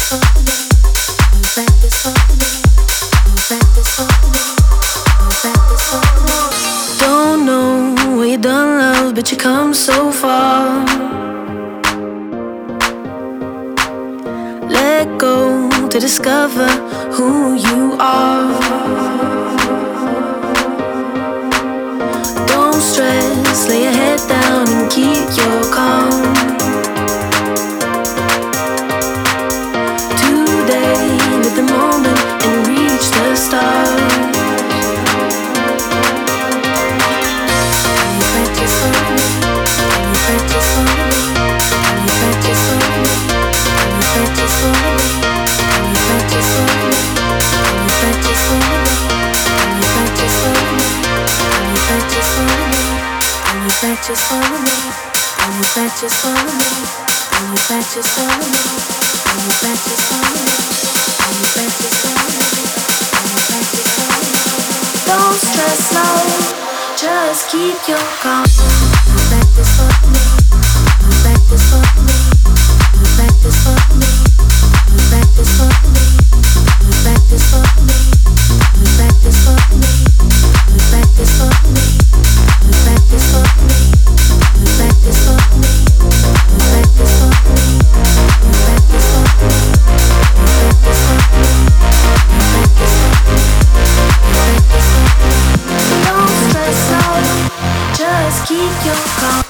Don't know where you done love, but you come so far. Let go to discover who you are. Don't stress, lay your head down and keep your calm. Today, live the moment and reach the stars. Just follow me, and you bet just follow me, and you bet just follow me, and you bet just follow me, and you bet just follow me, and you bet just follow me. Don't stress now, just keep your calm. You bet just follow me, you bet just follow me, you bet just follow me, you bet just follow me, you bet just follow me, you bet just follow me, you bet just follow me, you bet just follow me. Keep your calm.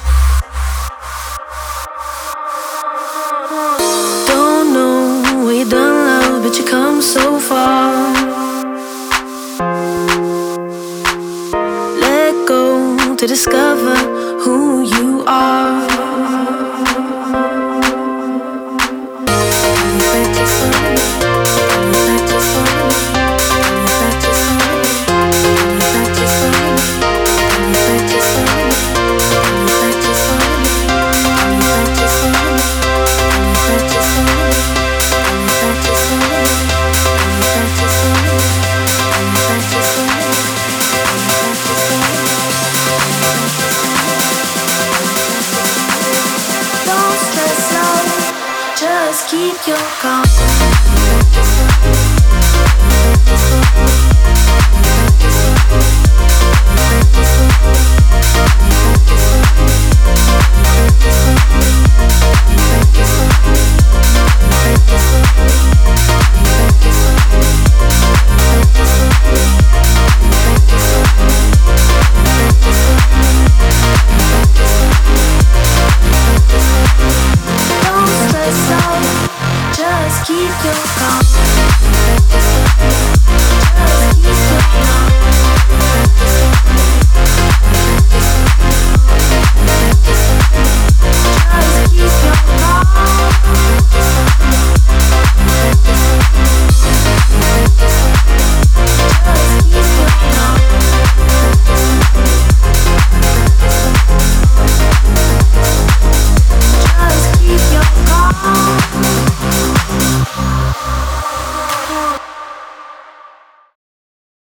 Don't know where you done love, but you come so far. Let go to discover who you are. Keep your calm. Keep your calm.